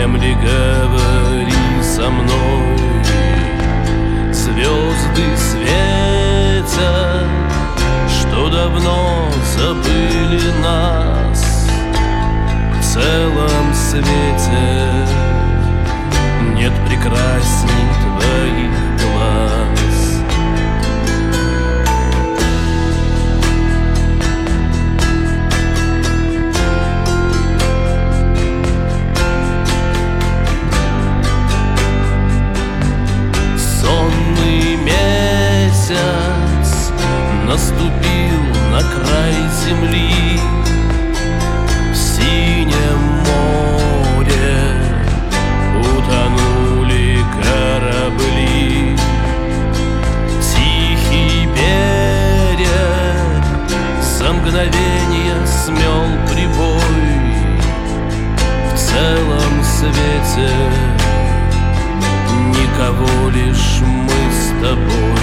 Внемли, говори со мной. Звезды светят, что давно забыли нас. В целом свете нет прекрасней твоих глаз. Сонный месяц наступил на край земли. В синем море утонули корабли. Тихий берег за мгновенье смел прибой. В целом свете никого, лишь мы с тобой.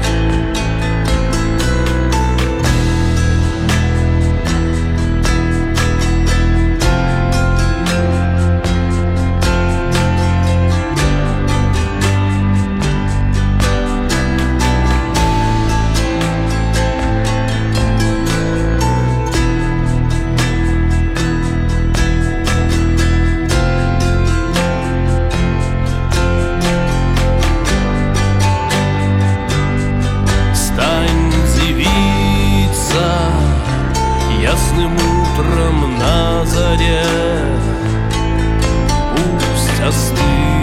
Ясным утром на заре пусть остынут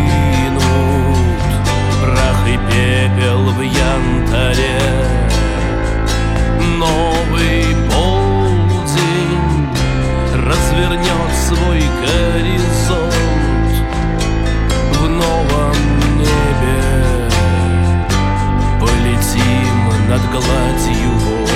прах и пепел в янтаре. Новый полдень развернет свой горизонт. В новом небе полетим над гладью вод.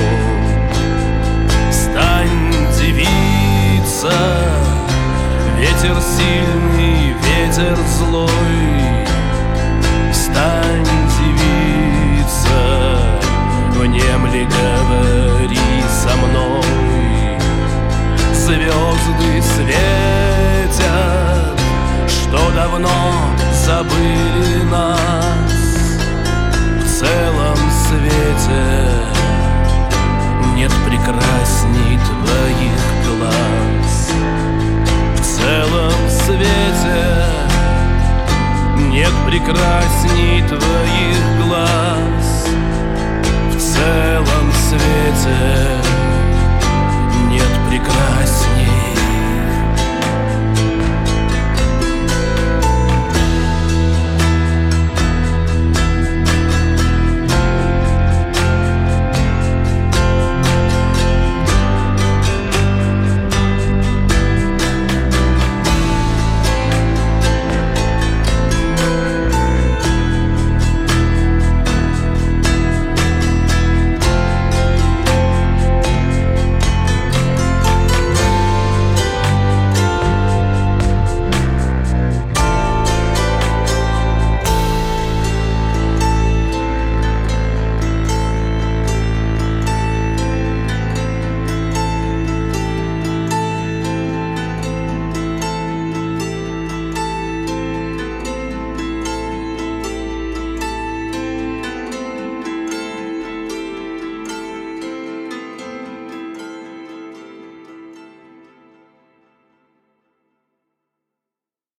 Стань, девица, ветер сильный, ветер злой. Стань, девица, внемли, говори со мной. Звезды светят, что давно забыли нас. В целом свете нет прекрасней твоих глаз. В целом свете нет прекрасней твоих глаз. В целом свете нет прекрасней